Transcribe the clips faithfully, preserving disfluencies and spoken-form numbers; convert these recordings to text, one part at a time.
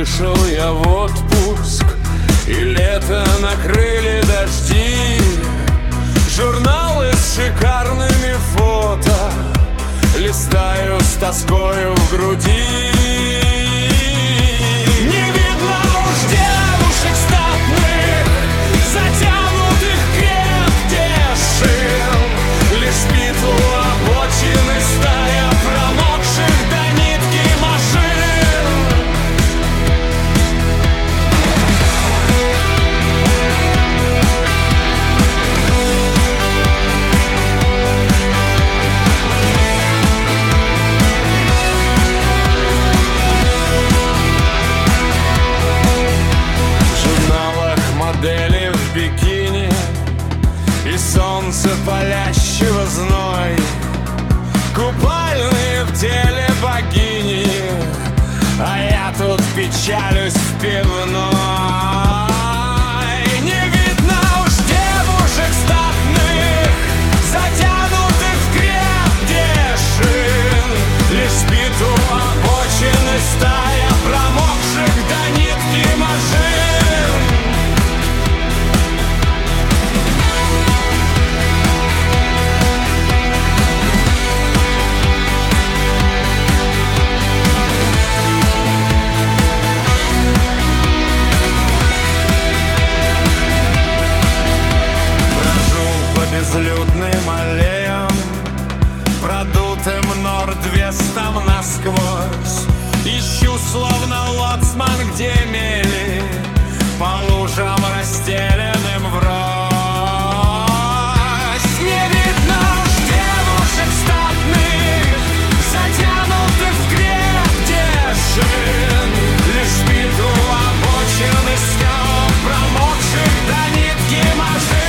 вышел я в отпуск, и лето накрыли дожди. Журналы с шикарными фото листаю с тоскою в груди. Не видно уж девушек статных, затянутых крепких шин. Лишь спит у обочины стая промокших до нитки машин. В журналах модели в бикини и солнце палящего зной, купальные в теле богини, а я тут печалюсь в пивной. Не видно уж девушек статных, затянутых в крепкие шин. Лишь спит у обочины стая промокших до нитки машин. Безлюдным аллеям, продутым Норд-Вестом насквозь, ищу словно лоцман, где мели по лужам расстеленным врозь. Не видно уж девушек статных, затянутых в крепкие шин. Лишь спит у обочины стёк промокших до нитки машин.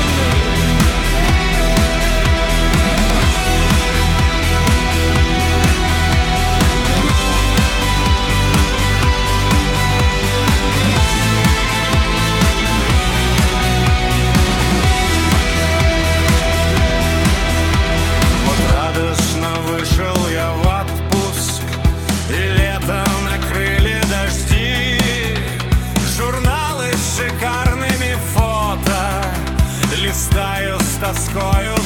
Вышел я в отпуск, и летом накрыли дожди. Журналы с шикарными фото листаю с тоскою